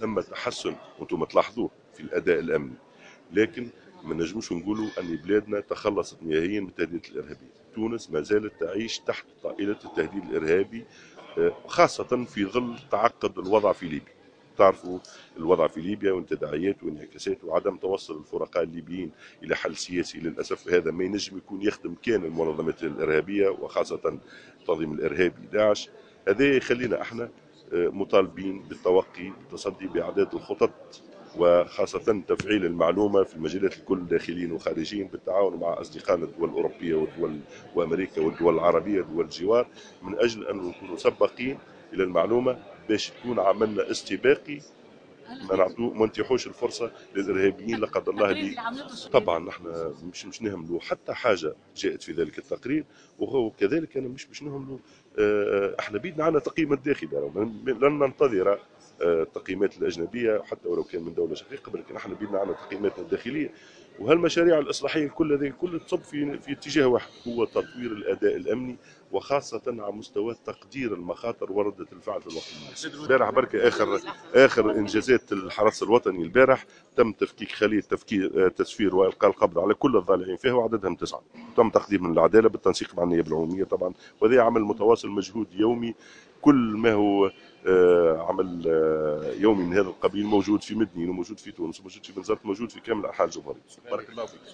ثم تحسن وانتم تلاحظوه في الاداء الامني، لكن ما نجموش نقولوا ان بلادنا تخلصت نهائيا من التهديد الارهابي. تونس ما زالت تعيش تحت طائله التهديد الارهابي، خاصه في ظل تعقد الوضع في ليبيا. تعرفوا الوضع في ليبيا والتداعيات وانعكاسات وعدم توصل الفرقاء الليبيين الى حل سياسي، للاسف هذا ما ينجم يكون يخدم كان المنظمات الارهابيه وخاصه التنظيم الارهابي داعش. هذا يخلينا احنا مطالبين بالتوقي بالتصدي باعداد الخطط، وخاصة تفعيل المعلومة في المجالات الكل داخليين وخارجيين بالتعاون مع أصدقائنا الدول الأوروبية والدول وأمريكا والدول العربية ودول الجوار، من أجل أن نكونوا سباقين إلى المعلومة باش يكون عملنا استباقي، ما نتيحوش الفرصه للارهابيين لا قدر الله اللي طبعا نحن مش نهملوا حتى حاجه جاءت في ذلك التقرير، وهو كذلك انا مش نهملوا. احنا بيدنا عنا تقييم الداخلي، لن ننتظر التقييمات الاجنبيه حتى ولو كان من دوله شقيقه، ولكن احنا بيدنا عنا تقييماتنا الداخليه. وهالمشاريع الاصلاحيه كل هذه كل تصب في اتجاه واحد، هو تطوير الاداء الامني، وخاصه على مستوى تقدير المخاطر ورده الفعل في الوقت المناسب. البارح بركة اخر انجازات الحرس الوطني، البارح تم تفكيك خليه تسفير والقاء القبض على كل الضالعين فيها، وعددهم 9. تم تقديم العداله بالتنسيق مع النيابه العموميه طبعا، وهذا عمل متواصل مجهود يومي. كل ما هو عمل يومي من هذا القبيل موجود في مدنين وموجود في تونس وموجود في بنزرت، موجود في كامل انحاء الجمهوريه. بارك الله فيك.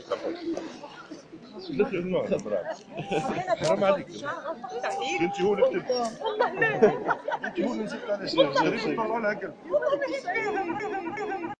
حرام عليك، انت هو اللي كتبت، انت هو اللي نزلت على شريف على هكا.